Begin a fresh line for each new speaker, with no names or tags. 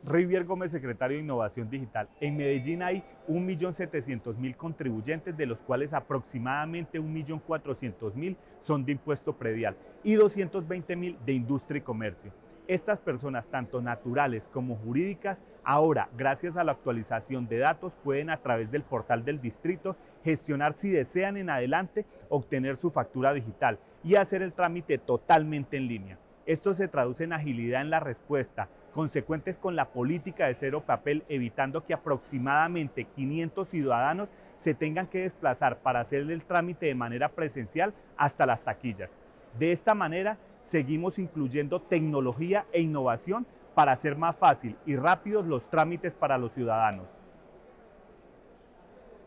Rivier Gómez, secretario de Innovación Digital. En Medellín hay 1.700.000 contribuyentes, de los cuales aproximadamente 1.400.000 son de impuesto predial y 220.000 de industria y comercio. Estas personas, tanto naturales como jurídicas, ahora, gracias a la actualización de datos, pueden a través del portal del distrito gestionar, si desean en adelante, obtener su factura digital y hacer el trámite totalmente en línea. Esto se traduce en agilidad en la respuesta, consecuentes con la política de cero papel, evitando que aproximadamente 500 ciudadanos se tengan que desplazar para hacer el trámite de manera presencial hasta las taquillas. De esta manera, seguimos incluyendo tecnología e innovación para hacer más fácil y rápidos los trámites para los ciudadanos.